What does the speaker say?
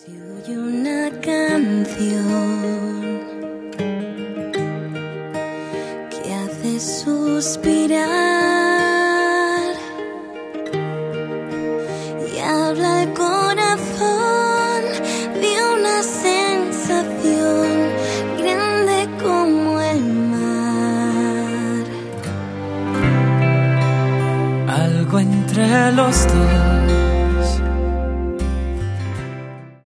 Se oye una canción que hace suspirar y habla el corazón de una sensación grande como el mar. Algo entre los dos